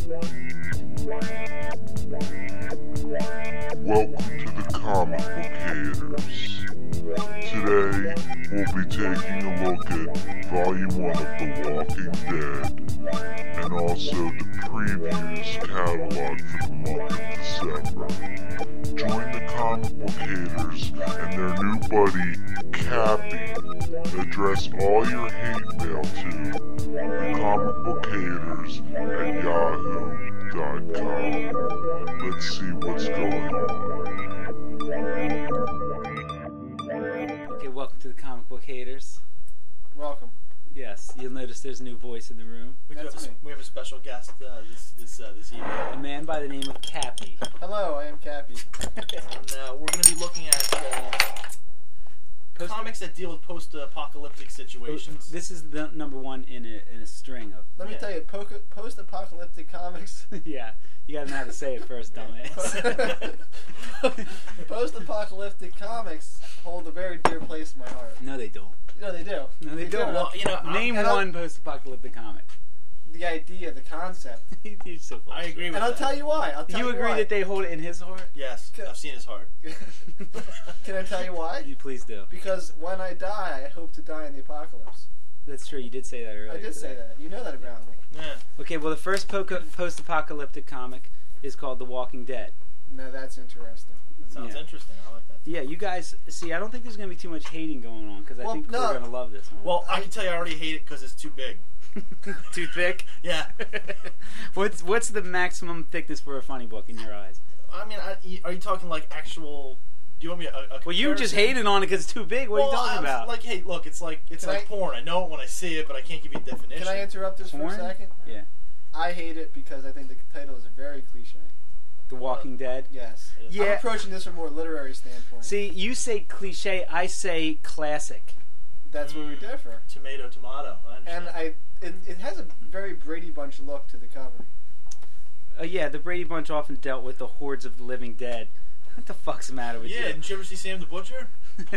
Welcome to the Comic Book Haters. Today, we'll be taking a look at Volume 1 of The Walking Dead, and also the previews catalog for the month of December. Join the Comic Book Haters and their new buddy, Cappy. Address all your hate mail to the Comic Book Haters at yahoo.com. Let's see what's going on. Okay, welcome to the Comic Book Haters. Welcome. Yes, you'll notice there's a new voice in the room. We have a special guest this evening. A man by the name of Cappy. Hello, I am Cappy. And we're going to be looking at comics that deal with post-apocalyptic situations. This is the number one in a string of. Let me tell you, post-apocalyptic comics. Yeah, you gotta know how to say it first, dumbass. Post-apocalyptic comics hold a very dear place in my heart. No, they don't. No, they do. No, they don't. Well, Name one post-apocalyptic comic. The idea, the concept. You're so full I of agree shit. with And I'll tell you why. You agree that they hold it in his heart? Yes, I've seen his heart. Can I tell you why? You please do. Because when I die, I hope to die in the apocalypse. That's true. You did say that earlier. I did say that. You know that about me. Yeah. Okay, well, the first post-apocalyptic comic is called The Walking Dead. No, that's interesting. That sounds interesting. I like that. Yeah, you guys, see, I don't think there's going to be too much hating going on, because I think we're going to love this one. Well, I can tell you I already hate it because it's too big. Too thick? Yeah. What's the maximum thickness for a funny book in your eyes? I mean, are you talking like actual... Do you want me a Well, you just hated on it because it's too big. What are you talking about? Like, hey, look, it's like porn. I know it when I see it, but I can't give you a definition. Can I interrupt this for a second? Yeah. I hate it because I think the title is very cliche. The Walking Dead? Yes. Yeah. I'm approaching this from a more literary standpoint. See, you say cliche, I say classic. That's where we differ. Tomato. I understand. And it has a very Brady Bunch look to the cover. Yeah, the Brady Bunch often dealt with the hordes of the living dead. What the fuck's the matter with you? Yeah, didn't you ever see Sam the Butcher?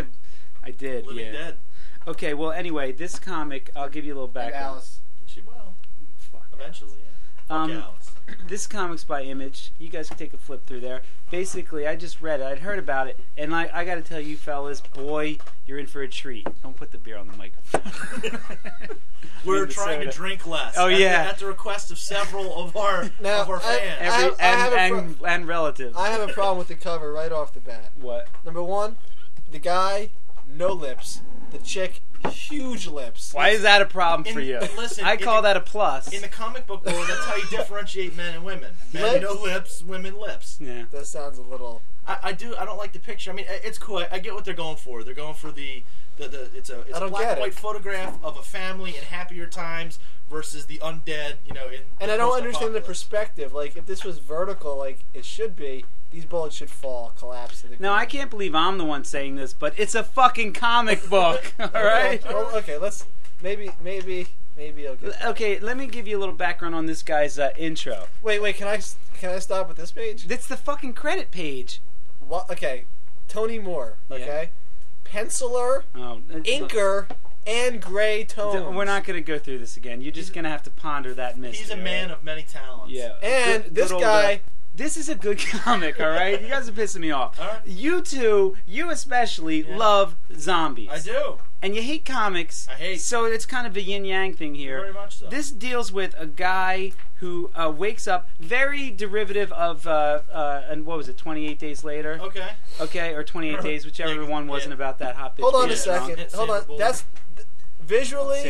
I did, Living Dead. Okay, well, anyway, this comic, I'll give you a little background. And Alice. She will. Fuck Eventually, yeah. Fuck Alice. This comic's by Image. You guys can take a flip through there. Basically, I just read it. I'd heard about it, and I got to tell you fellas, boy, you're in for a treat. Don't put the beer on the microphone. We're trying to drink less. Oh, yeah. At the request of several of our fans. And relatives. I have a problem with the cover right off the bat. What? Number one, the guy, no lips. The chick, huge lips. Why is that a problem for you? Listen, I call that a plus. In the comic book world, that's how you differentiate men and women. Men no lips, women lips. Yeah. That sounds a little... I don't like the picture. I mean, it's cool. I get what they're going for. They're going for it's a black and white photograph of a family in happier times versus the undead, And I don't understand the perspective. Like, if this was vertical, like it should be, these bullets should fall, collapse to the ground. No, I can't believe I'm the one saying this, but it's a fucking comic book, all right? Okay, let's... Maybe I'll get... Okay, let me give you a little background on this guy's intro. Wait, can I stop with this page? It's the fucking credit page. What? Okay, Tony Moore, okay? Yeah. Penciler, inker, and gray tones. We're not going to go through this again. You're just going to have to ponder that mystery. He's a man of many talents. Yeah. And this guy... This is a good comic, all right? You guys are pissing me off. All right. You two, you especially, love zombies. I do. And you hate comics. I hate. So it's kind of a yin-yang thing here. Very much so. This deals with a guy who wakes up, very derivative of, and what was it, 28 Days Later? Okay, or 28 Days, whichever one wasn't about that hot bitch. Hold on a second. Hold on. That's visually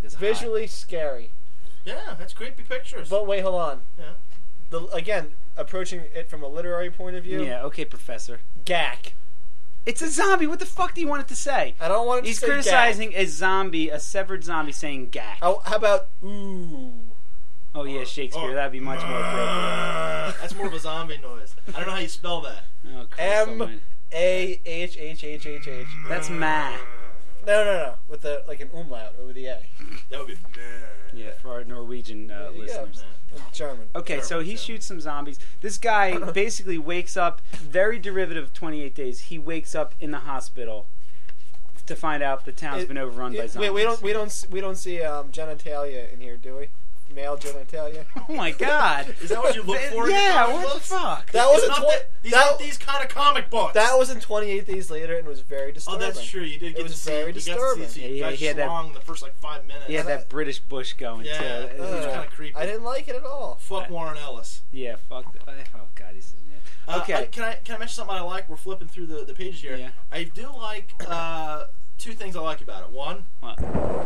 scary. Yeah, that's creepy pictures. But wait, hold on. Yeah. Again, approaching it from a literary point of view. Yeah, okay, Professor. Gack. It's a zombie. What the fuck do you want it to say? I don't want it to He's say criticizing gack. a zombie, a severed zombie, saying gack. How about ooh? Oh, yeah, Shakespeare. That'd be much more appropriate. That's more of a zombie noise. I don't know how you spell that. Oh, M-A-H-H-H-H-H. That's ma. No. With like an umlaut over the A. That would be Yeah, for our Norwegian listeners. German. Okay, so he shoots some zombies. This guy basically wakes up, very derivative of 28 Days. He wakes up in the hospital to find out the town's been overrun by zombies. Wait, we don't see genitalia in here, do we? male genitalia. Oh my God! Is that what you look for? Yeah, in your what the fuck? That was these aren't these kind of comic books. That was in 28 Days Later, and it was very disturbing. Oh, that's true. You did get to see. Very disturbing. He had that, the first 5 minutes. He had that British bush going too. It was kind of creepy. I didn't like it at all. Fuck Warren Ellis. Yeah, fuck. Oh God, he's. Okay. Can I mention something I like? We're flipping through the pages here. Yeah. I do like two things I like about it. One, what?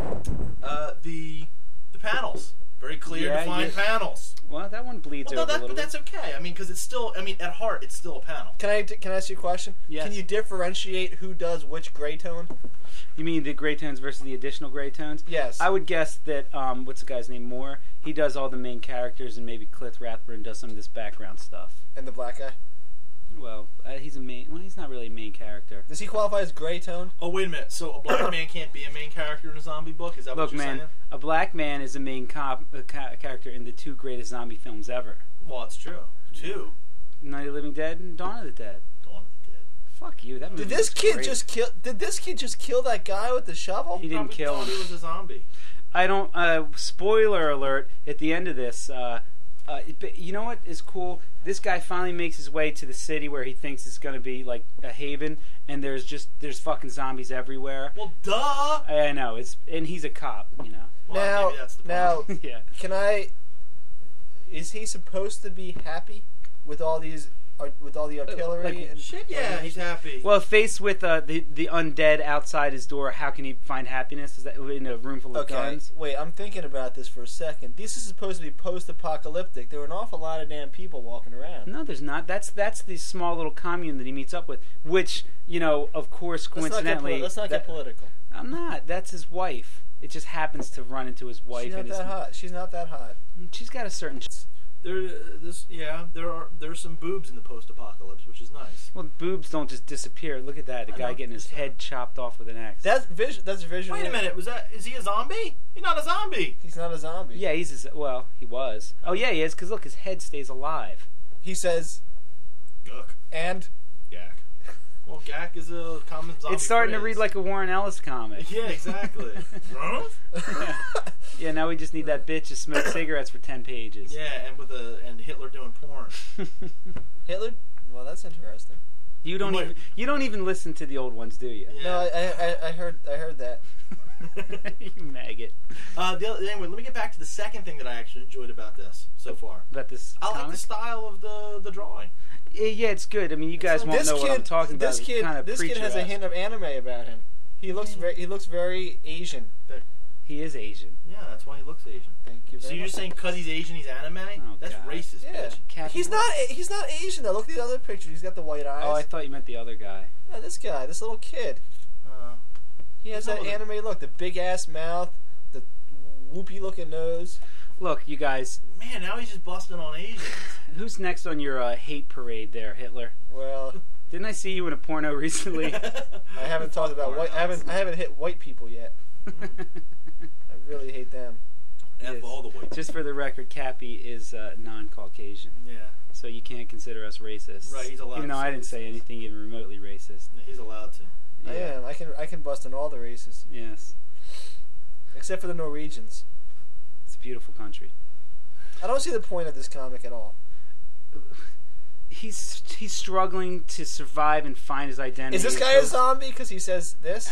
The panels. Very clear, defined panels. Well, that one bleeds over a little but that's okay. I mean, because it's still. I mean, at heart, it's still a panel. Can I ask you a question? Yes. Can you differentiate who does which gray tone? You mean the gray tones versus the additional gray tones? Yes. I would guess that, what's the guy's name, Moore? He does all the main characters, and maybe Cliff Rathburn does some of this background stuff. And the black guy? Well, he's he's not really a main character. Does he qualify as gray tone? Oh, wait a minute. So a black man can't be a main character in a zombie book? Is that what you're saying? A black man is a main character in the two greatest zombie films ever. Well, it's true. Two. Night of the Living Dead and Dawn of the Dead. Dawn of the Dead. Fuck you. That movie Did this kid just kill that guy with the shovel? He didn't kill him. He was a zombie. I don't. Spoiler alert! At the end of this, but you know what is cool? This guy finally makes his way to the city where he thinks it's going to be like a haven, and there's fucking zombies everywhere. Well, duh. I know and he's a cop, you know. Well, maybe that's the problem. Yeah. Is he supposed to be happy with all the artillery? Shit, yeah, he's happy. Well, faced with the undead outside his door, how can he find happiness? Is that in a room full of guns? Wait, I'm thinking about this for a second. This is supposed to be post-apocalyptic. There are an awful lot of damn people walking around. No, there's not. That's the small little commune that he meets up with, which, of course, coincidentally... Let's not get political. I'm not. That's his wife. It just happens to run into his wife. She's not that hot. She's not that hot. She's got a certain... There's some boobs in the post-apocalypse, which is nice. Well, boobs don't just disappear. Look at that. The guy getting his head chopped off with an axe. That's visual. Wait a minute. Is he a zombie? He's not a zombie. He's not a zombie. Yeah, he was. Oh, yeah, he is, because look, his head stays alive. He says... Guck. And? Gack. Well, Gack is a common zombie It's starting to read like a Warren Ellis comic. Yeah, exactly. Yeah, now we just need that bitch to smoke cigarettes for 10 pages. Yeah, and Hitler doing porn. Hitler? Well, that's interesting. You don't even listen to the old ones, do you? Yeah. No, I heard that. You maggot. Anyway, let me get back to the second thing that I actually enjoyed about this so far. About this I like the style of the drawing. Yeah, it's good. I mean, you guys won't know what I'm talking about. This kid has a hint of anime about him. He looks very Asian. He is Asian. Yeah, that's why he looks Asian. Thank you very much. So you're just saying because he's Asian, he's anime? Oh, that's God. racist, bitch. He's not Asian though. Look at the other picture. He's got the white eyes. Oh, I thought you meant the other guy. Yeah, this little kid. He has that anime look. The big ass mouth, the whoopy looking nose. Look, you guys. Man, now he's just busting on Asians. Who's next on your hate parade there, Hitler? Well, didn't I see you in a porno recently? I haven't talked about white. I haven't hit white people yet. I really hate them. F all the white people. Just for the record, Cappy is non-Caucasian. Yeah. So you can't consider us racist. Right, he's allowed. Even though I didn't say anything even remotely racist. Yeah, he's allowed to. Yeah. I am. I can bust on all the races. Yes. Except for the Norwegians. It's a beautiful country. I don't see the point of this comic at all. He's struggling to survive and find his identity. Is this guy a zombie because he says this?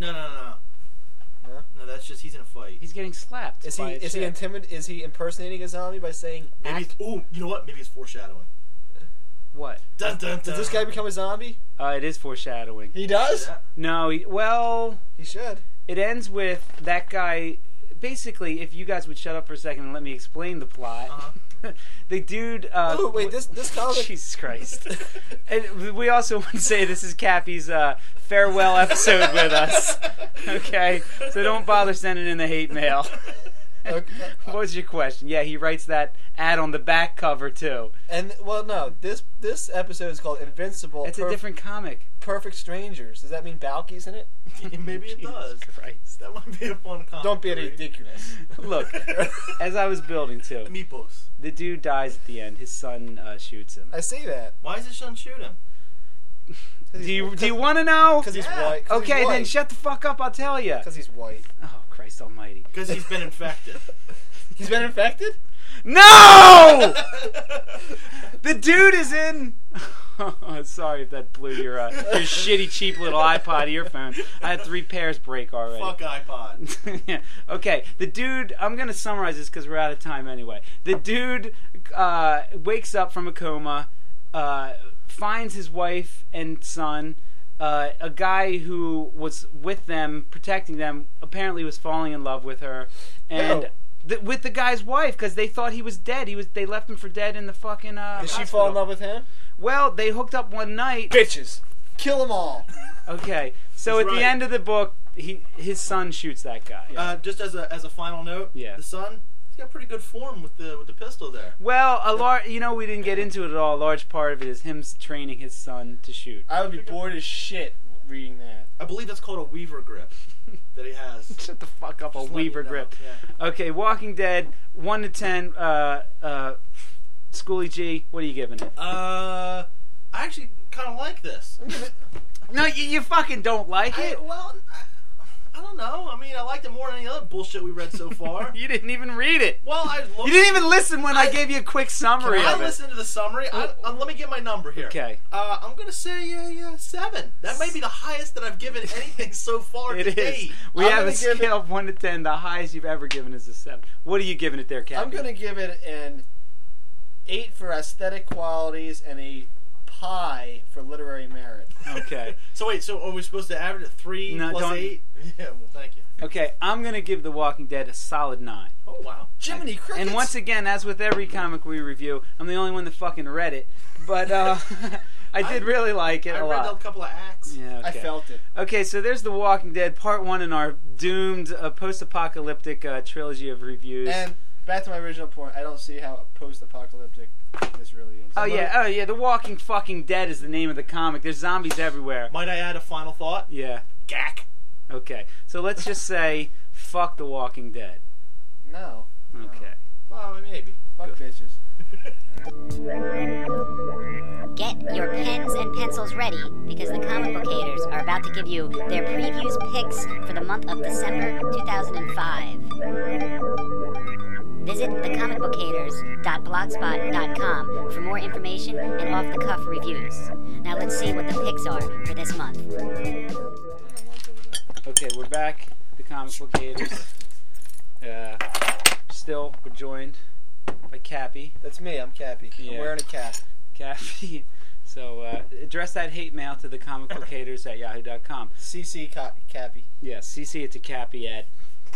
No, that's just he's in a fight. He's getting slapped. Is he impersonating a zombie by saying maybe? You know what? Maybe it's foreshadowing. What? Dun, dun, dun. Does this guy become a zombie? It is foreshadowing. He does? Yeah. No, he should. It ends with that guy. Basically, if you guys would shut up for a second and let me explain the plot. The dude... wait, this comic... Jesus Christ. And we also want to say this is Cappy's farewell episode with us. Okay? So don't bother sending in the hate mail. Okay. What was your question? Yeah, he writes that ad on the back cover, too. And, well, no, this episode is called Invincible. It's a different comic. Perfect Strangers. Does that mean Balky's in it? Maybe it does. Christ. That might be a fun comic. Don't be ridiculous. Look, as I was building to, Meepos. The dude dies at the end. His son shoots him. I see that. Why does his son shoot him? Do you want to know? Because he's white. Okay, then shut the fuck up. I'll tell you. Because he's white. Oh, Christ Almighty. Because he's been infected. He's been infected? No! The dude is in... Sorry if that blew your shitty, cheap little iPod earphone. I had 3 pairs break already. Fuck iPod. Yeah. Okay, the dude... I'm going to summarize this because we're out of time anyway. The dude wakes up from a coma, finds his wife and son. A guy who was with them, protecting them, apparently was falling in love with her. And... with the guy's wife, because they thought he was dead. They left him for dead in the fucking Did she fall in love with him? Well, they hooked up one night. Bitches. Kill them all. Okay, so at the end of the book, his son shoots that guy. Just as a final note, the son, he's got pretty good form with the pistol there. Well, we didn't get into it at all. A large part of it is him training his son to shoot. I would be bored as shit reading that. I believe that's called a Weaver grip that he has. Shut the fuck up, a Weaver grip. Yeah. Okay, Walking Dead, 1 to 10. Schoolie G, what are you giving it? I actually kind of like this. No, you fucking don't like it. Well, I don't know. I mean, I liked it more than any other bullshit we read so far. You didn't even read it. Well, you didn't even listen when I gave you a quick summary of it. I listened to the summary. Let me get my number here. Okay. I'm going to say 7. That may be the highest that I've given anything so far to date. We have a scale of 1 to 10. The highest you've ever given is a 7. What are you giving it there, Captain? I'm going to give it an 8 for aesthetic qualities and a pie for literary merit. Okay. So wait, are we supposed to average a 3 plus 8? Yeah, well, thank you. Okay, I'm going to give The Walking Dead a solid 9. Oh, wow. Jiminy Crickets. And once again, as with every comic we review, I'm the only one that fucking read it. But I did really like it a lot. I read a couple of acts. Yeah, okay. I felt it. Okay, so there's The Walking Dead, Part 1 in our doomed post-apocalyptic trilogy of reviews. And back to my original point, I don't see how post-apocalyptic this really is. Oh yeah, The Walking fucking Dead is the name of the comic. There's zombies everywhere. Might I add a final thought? Yeah. Gack. Okay, so let's just say, fuck The Walking Dead. No. Okay. Well, maybe. Fuck bitches. Get your pens and pencils ready because the Comic Bookators are about to give you their previews picks for the month of December 2005. Visit thecomicbookators.blogspot.com for more information and off-the-cuff reviews. Now let's see what the picks are for this month. Okay, we're back. The Comic Bookators. Still, we're joined by Cappy. That's me. I'm Cappy. Yeah. I'm wearing a cap. Cappy. So address that hate mail to the comicbookators@yahoo.com. CC Cappy. Yeah, CC it to Cappy at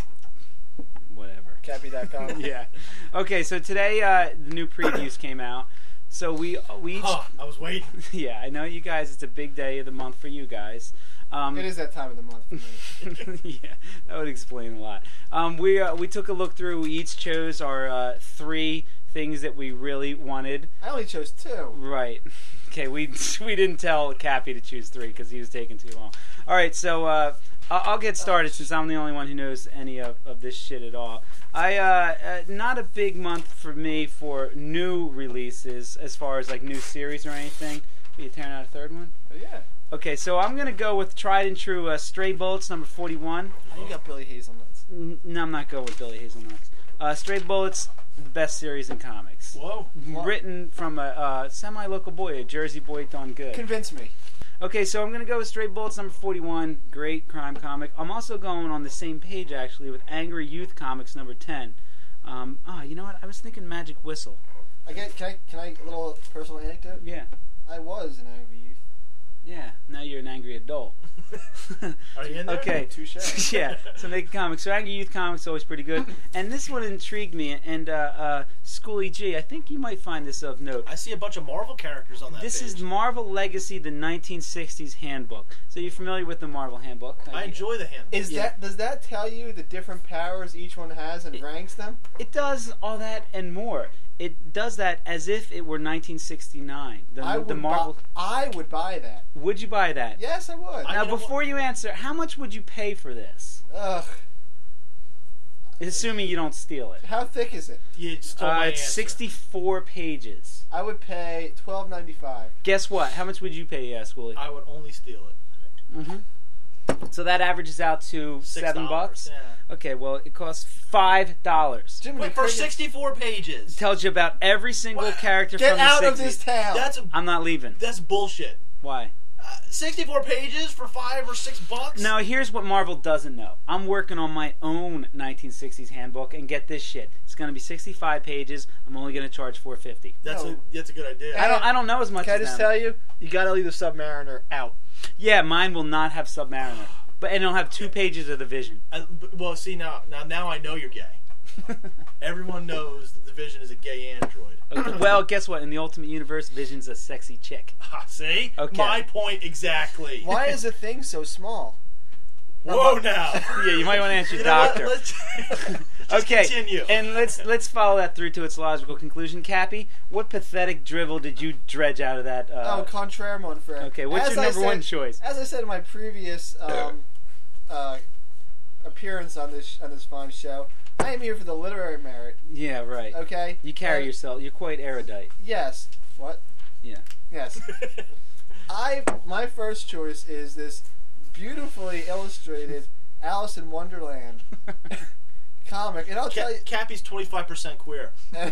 whatever. Cappy.com. Yeah. Okay, so today the new previews came out. So we each... I was waiting. Yeah, I know you guys. It's a big day of the month for you guys. It is that time of the month for me. Yeah, that would explain a lot. We took a look through. We each chose our 3 things that we really wanted. I only chose 2. Right. Okay, we didn't tell Cappy to choose 3 because he was taking too long. All right, so I'll get started since I'm the only one who knows any of this shit at all. Not a big month for me for new releases as far as like new series or anything. Are you tearing out a 3rd one? Oh, yeah. Okay, so I'm going to go with tried and true Stray Bullets, number 41. Oh, you got Billy Hazelnuts. No, I'm not going with Billy Hazelnuts. Stray Bullets, the best series in comics. Whoa. Written from a semi-local boy, a Jersey boy done good. Convince me. Okay, so I'm going to go with Stray Bullets, number 41. Great crime comic. I'm also going on the same page, actually, with Angry Youth Comics, number 10. You know what? I was thinking Magic Whistle. Can I a little personal anecdote? Yeah. I was an angry youth. Yeah, now you're an angry adult. Are you in there? Okay. Touche. Yeah, so make comics. So Angry Youth Comics is always pretty good. And this one intrigued me. And Schoolie G, I think you might find this of note. I see a bunch of Marvel characters on that This page. is Marvel Legacy, the 1960s handbook. So you're familiar with the Marvel handbook? I enjoy the handbook. Does that tell you the different powers each one has and ranks them? It does all that and more. It does that as if it were 1969. I would buy that. Would you buy that? Yes, I would. Now, before you answer, how much would you pay for this? Ugh. Assuming you don't steal it. How thick is it? You stole my it's answer. 64 pages. I would pay $12.95. Guess what? How much would you pay, Schoolie? I would only steal it. Mm-hmm. So that averages out to $7. Yeah. Okay, well, it costs $5. Jimmy, Wait, for 64 pages. Tells you about every single character Get from the out 60s. of this town. I'm not leaving. That's bullshit. Why? 64 pages for $5 or $6? Now, here's what Marvel doesn't know. I'm working on my own 1960s handbook, and get this shit. It's going to be 65 pages. I'm only going to charge $4.50. That's a good idea. I don't know as much Can I as just them. tell you? You got to leave the Submariner out. Yeah, mine will not have Submariner. But it'll have 2 pages of the Vision. Well, see, now I know you're gay. Everyone knows that the Vision is a gay android. Okay. Well, guess what? In the Ultimate Universe, Vision's a sexy chick. See? Okay. My point exactly. Why is the thing so small? Whoa, now. Yeah, you might want to ask your You know what? doctor. Let's just Okay, continue. and let's follow that through to its logical conclusion. Cappy, what pathetic drivel did you dredge out of that? Contraire, mon frere. Okay, what's your number one choice? As I said in my previous appearance on this fine show, I am here for the literary merit. Yeah, right. Okay. You carry yourself. You're quite erudite. Yes. What? Yeah. Yes. My first choice is this beautifully illustrated Alice in Wonderland comic, and I'll tell you, Cappy's 25% queer. there's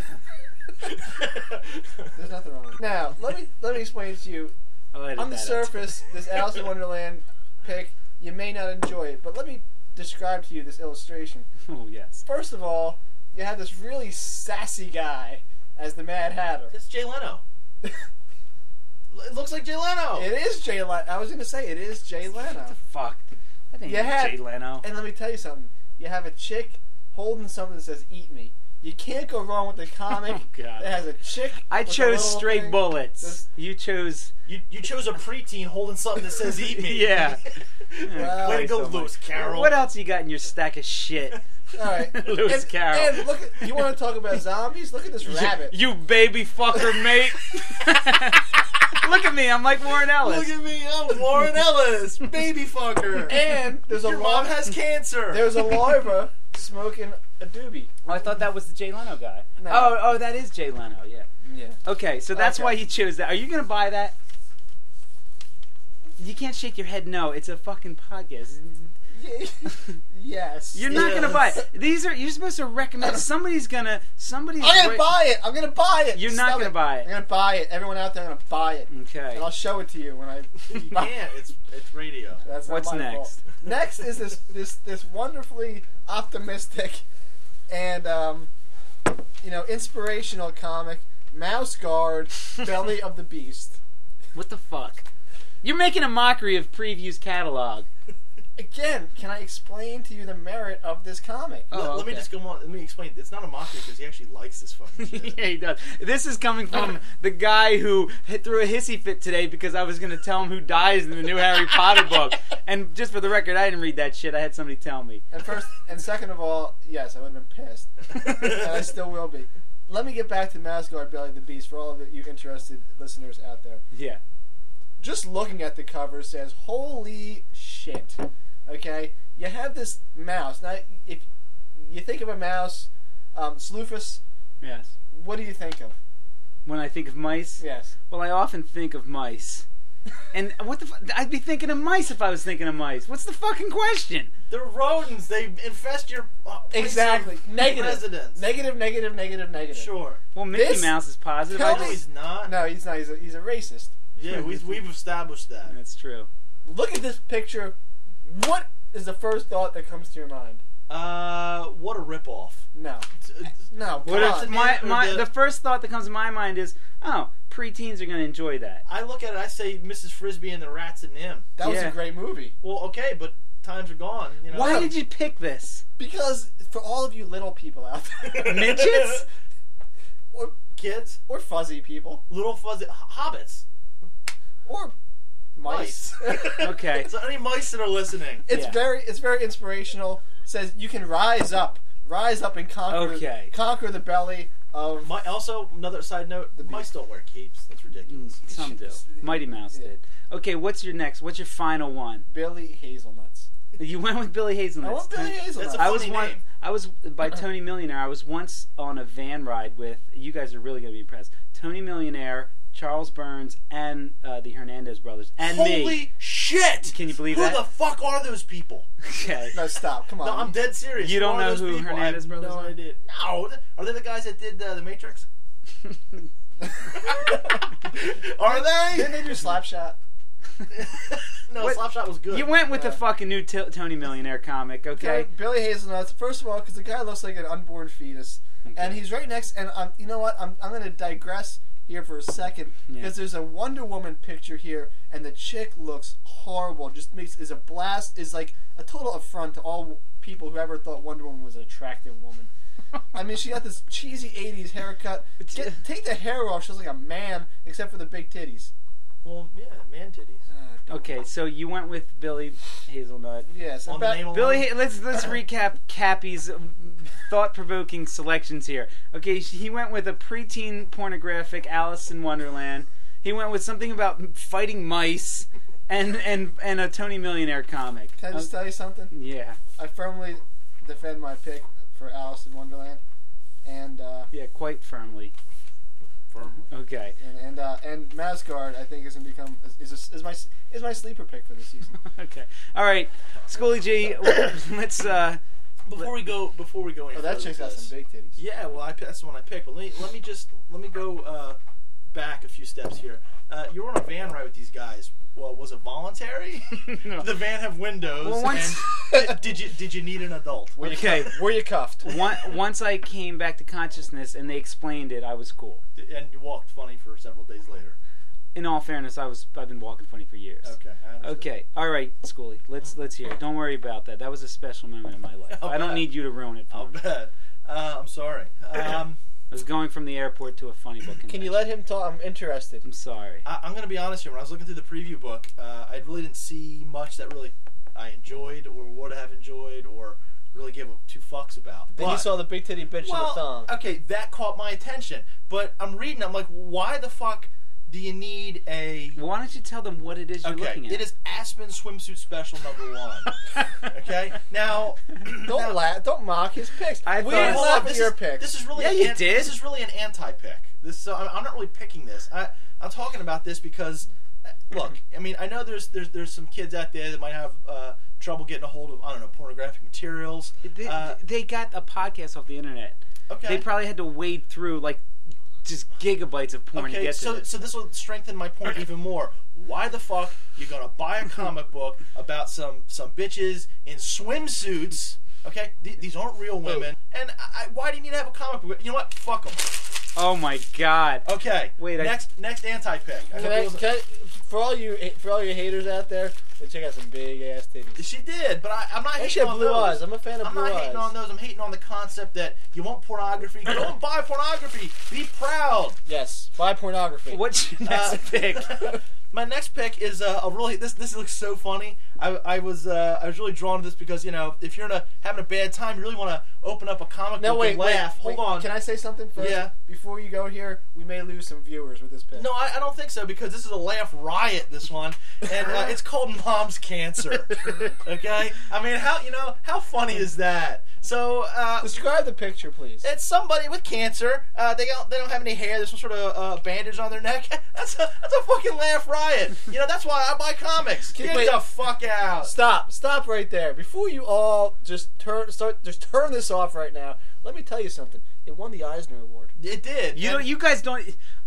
nothing wrong with it. Now, let me explain to you. On the surface, this Alice in Wonderland pick, you may not enjoy it, but let me describe to you this illustration. Oh, yes. First of all, you have this really sassy guy as the Mad Hatter. It's Jay Leno. It looks like Jay Leno. It is Jay Leno. I was going to say, it is Jay Leno. What the fuck? That ain't Jay Leno. And let me tell you something. You have a chick holding something that says, "Eat me." You can't go wrong with the comic that has a chick. I chose Straight thing. Bullets. You chose... You chose a preteen holding something that says "Eat me." Yeah. Well, way to go, Lewis Carroll. What else you got in your stack of shit? All right, Lewis Carroll. And look, you want to talk about zombies? Look at this rabbit. You baby fucker, mate. Look at me. I'm like Warren Ellis. Look at me. I'm Warren Ellis, baby fucker. And there's your mom has cancer. There's a larva smoking a doobie. Oh, I thought that was the Jay Leno guy. No. Oh, that is Jay Leno. Yeah. Yeah. Okay, so that's why you chose that. Are you gonna buy that? You can't shake your head. No, it's a fucking podcast. Yes. You're not gonna buy it. You're supposed to recommend. Somebody's. I'm gonna buy it. I'm gonna buy it. You're not gonna buy it. I'm gonna buy it. Everyone out there, I'm gonna buy it. Okay. And I'll show it to you when I. You can't. It's radio. That's not What's my next? fault. Next is this wonderfully optimistic and inspirational comic, Mouse Guard, Belly of the Beast. What the fuck? You're making a mockery of Preview's catalog. Again, can I explain to you the merit of this comic? Let me just go on. Let me explain. It's not a mockery because he actually likes this fucking shit. Yeah, he does. This is coming from the guy who threw a hissy fit today because I was going to tell him who dies in the new Harry Potter book. And just for the record, I didn't read that shit. I had somebody tell me. And second of all, yes, I would have been pissed. And I still will be. Let me get back to Mouse Guard, Belly of the Beast for all of you interested listeners out there. Yeah. Just looking at the cover says, holy shit. Okay? You have this mouse. Now, if you think of a mouse, Sloofus. Yes. What do you think of? When I think of mice? Yes. Well, I often think of mice. And what the I'd be thinking of mice if I was thinking of mice. What's the fucking question? They're rodents. They infest your exactly. Negative. Residence. Negative. Sure. Well, Mickey Mouse is positive. No, he's not. No, he's not. He's a racist. Yeah, we've established that. That's true. Look at this picture. What is the first thought that comes to your mind? What a ripoff. No. No. The first thought that comes to my mind is, oh, preteens are going to enjoy that. I look at it, I say Mrs. Frisbee and the Rats and Nim. That was a great movie. Well, okay, but times are gone. You know. Why did you pick this? Because for all of you little people out there. Midgets? Or kids? Or fuzzy people. Little fuzzy hobbits. Or mice. Okay. So any mice that are listening. It's very inspirational. It says you can rise up and conquer the belly of. Also, another side note: mice don't wear capes. That's ridiculous. Some do. Mighty Mouse did. Okay, what's your next? What's your final one? Billy Hazelnuts. You went with Billy Hazelnuts. I went Billy Hazelnuts. That's a funny name. I was by Tony Millionaire. I was once on a van ride with. You guys are really going to be impressed. Tony Millionaire, Charles Burns, and the Hernandez brothers, and me. Holy shit! Can you believe that? Who the fuck are those people? Okay. No, stop. Come on. No, I'm dead serious. You don't Who are know those who people? Hernandez brothers No are? idea. No, are they the guys that did The Matrix? Are they? Didn't they do Slapshot? No, What? Slapshot was good. You went with the fucking new Tony Millionaire comic, okay? Billy Hazelnuts. First of all, because the guy looks like an unborn fetus, and he's right next. And you know what? I'm going to digress here for a second because there's a Wonder Woman picture here, and the chick looks horrible. Just is a blast. Is like a total affront to all people who ever thought Wonder Woman was an attractive woman. I mean, she got this cheesy '80s haircut. Take the hair off. She looks like a man, except for the big titties. Well, yeah, man titties. Okay, so you went with Billy Hazelnut. Yes. On the name alone? Billy, let's recap Cappy's thought-provoking selections here. Okay, he went with a preteen pornographic Alice in Wonderland. He went with something about fighting mice, and a Tony Millionaire comic. Can I just tell you something? Yeah. I firmly defend my pick for Alice in Wonderland, and Yeah, quite firmly. Okay. and Mascard I think is gonna become is my sleeper pick for this season. Okay. All right, Schoolie G. Let's. Before we go any Oh, that further chick's got with this. some big titties. Yeah, well, that's the one I picked. But let me go back a few steps here. You were on a van ride with these guys. Well, was it voluntary? No. Did the van have windows? Well, once- and did you need an adult? Okay. Were you cuffed? Once I came back to consciousness and they explained it, I was cool. And you walked funny for several days later. In all fairness, I've been walking funny for years. Okay. I understand. Okay. All right, Schoolie. Let's hear it. Don't worry about that. That was a special moment in my life. I don't need you to ruin it for I'll me. bet. I'm sorry. I was going from the airport to a funny book convention. Can you let him talk? I'm interested. I'm sorry. I'm going to be honest here. When I was looking through the preview book, I really didn't see much that really I enjoyed or would have enjoyed or really give two fucks about. Then you saw the big titty bitch in the thong. Okay, that caught my attention. But I'm reading, I'm like, why the fuck do you need a... Why don't you tell them what it is you're looking at? It is Aspen Swimsuit Special #1. Okay? Now... Don't laugh. Don't mock his picks. I We thought- didn't Hold laugh at your picks. This is really Yeah, you did. This is really an anti-pick. I'm not really picking this. I'm talking about this because, look, I mean, I know there's some kids out there that might have trouble getting a hold of, I don't know, pornographic materials. They got a podcast off the internet. Okay. They probably had to wade through like just gigabytes of porn to get to this. So this will strengthen my point even more. Why the fuck you gonna buy a comic book about some bitches in swimsuits? Okay, these aren't real women. And why do you need to have a comic book? You know what? Fuck them. Oh my God. Okay. Wait. Next anti-pick. Can I, for all you haters out there, they check out some big ass titties. She did, but I'm not And she hating had on blue those. eyes. I'm a fan of blue eyes. I'm not hating on those. I'm hating on the concept that you want pornography. Go and buy pornography. Be proud. Yes, buy pornography. What's your next pick? My next pick is a really this looks so funny. I was really drawn to this because if you're having a bad time, you really want to open up a comic book and laugh. Hold on. Can I say something first? Yeah. Before you go here, we may lose some viewers with this pick. No, I don't think so because this is a laugh riot. This one, and it's called Mom's Cancer. Okay, I mean how funny is that? So describe the picture, please. it's somebody with cancer. They don't have any hair. There's some sort of bandage on their neck. That's a fucking laugh riot. That's why I buy comics. Get Wait. the fuck out. Stop right there. Before you all just turn this off right now. Let me tell you something. It won the Eisner Award. It did. You guys don't.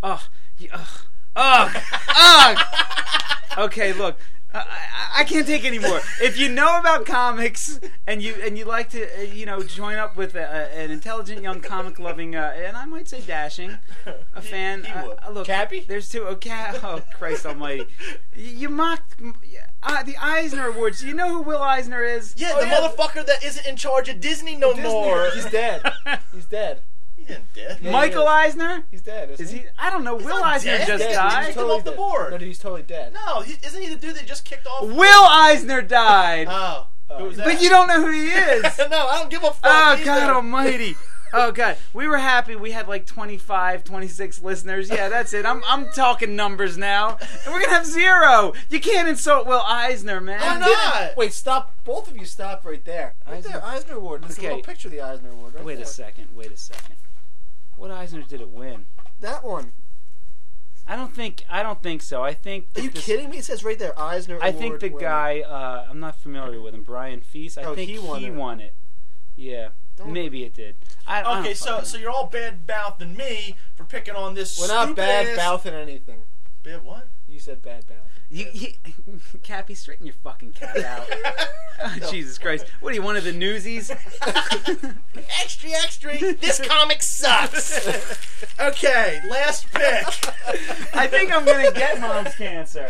Okay, look. I can't take any more. If you know about comics and you like to join up with an intelligent young comic loving and I might say dashing a fan. He would. Look, Cappy? There's two. Oh Christ Almighty! You mocked the Eisner Awards. Do you know who Will Eisner is? Yeah, the motherfucker that isn't in charge of Disney no more. He's dead. He's dead. He isn't dead. Yeah, Michael Eisner? He's dead. Is he? I don't know. Will not Eisner dead. just He's died. He's totally off the board. No, he's totally dead. No, isn't he the dude that just kicked off? Will Eisner died. Oh, who was that? But you don't know who he is. No, I don't give a fuck. Oh, either. God almighty. Oh, God. We were happy. We had like 25, 26 listeners. Yeah, that's it. I'm talking numbers now. And we're going to have 0. You can't insult Will Eisner, man. I'm not. Wait, stop. Both of you stop right there. Right there, Eisner Award. There's a little picture of the Eisner Award right Wait there. a second. What Eisner did it win? That one. I don't don't think so. I think. Are you kidding me? It says right there, Eisner. I think Award the winner. guy. I'm not familiar with him. Brian Feast. I think he won it. Yeah, maybe it did. I Okay, don't so you're all bad mouthing me for picking on this. We're not stupid bad ass... mouthing anything. Bad what? You said bad mouth. Cappy, straighten your fucking cat out. Oh, Jesus Christ. What are you, one of the newsies? Extra, extra. This comic sucks. Okay, last pick. I think I'm going to get mom's cancer.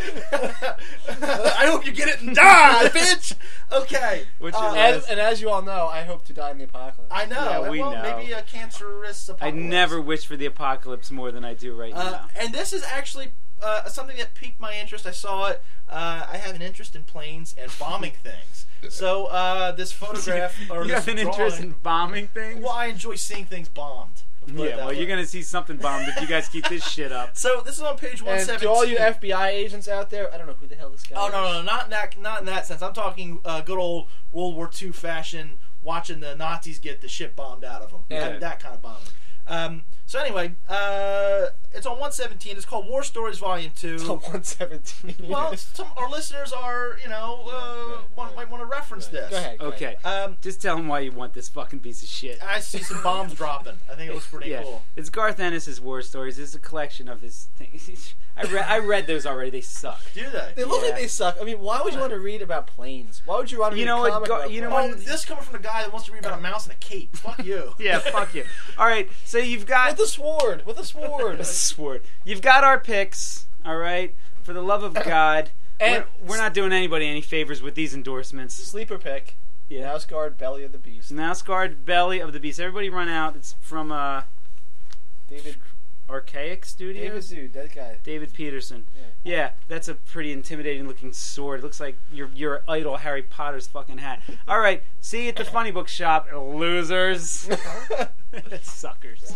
I hope you get it and die, bitch. Okay. And as you all know, I hope to die in the apocalypse. I know. Yeah, we know. Maybe a cancerous I apocalypse. never wish for the apocalypse more than I do right now. And this is actually something that piqued my interest. I saw it. I have an interest in planes and bombing things. So this photograph or you this have an interest drawing- in bombing things? Well, I enjoy seeing things bombed. Yeah, well, you're going to see something bombed if you guys keep this shit up. So this is on page 117. And to all you FBI agents out there, I don't know who the hell this guy is. No, not in that sense. I'm talking good old World War II fashion, watching the Nazis get the shit bombed out of them. Yeah. That kind of bombing. So anyway, it's on 117. It's called War Stories Volume 2. It's on 117. Well, our listeners are, might want to reference this. Go ahead. Okay. Just tell them why you want this fucking piece of shit. I see some bombs dropping. I think it looks pretty cool. It's Garth Ennis' War Stories. It's a collection of his things. I read those already. They suck. Do they? They look like they suck. I mean, why would you want to read about planes? Why would you want to read a comic about planes? Oh, this coming from the guy that wants to read about a mouse and a cape. Fuck you. Yeah, fuck you. All right, so you've got... With a sword. With a sword. A sword. You've got our picks, all right? For the love of God. And we're not doing anybody any favors with these endorsements. Sleeper pick. Yeah. Mouse Guard, Belly of the Beast. Mouse Guard, Belly of the Beast. Everybody run out. It's from David Archaic Studios? Dude, that guy. David Peterson. Yeah, that's a pretty intimidating looking sword. It looks like your idol Harry Potter's fucking hat. All right, see you at the Funny Book Shop, losers. Suckers.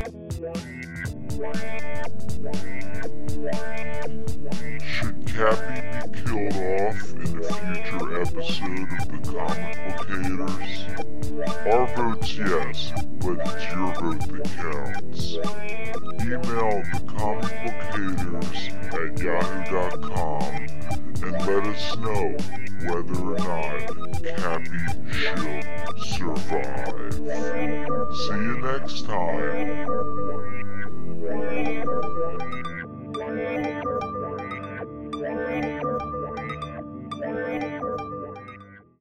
Should Cappy be killed off in a future episode of the Comic Book Haters? Our vote's yes, but it's your vote that counts. Email thecomicbookhaters@yahoo.com and let us know whether or not Cappy should survive. See you next time.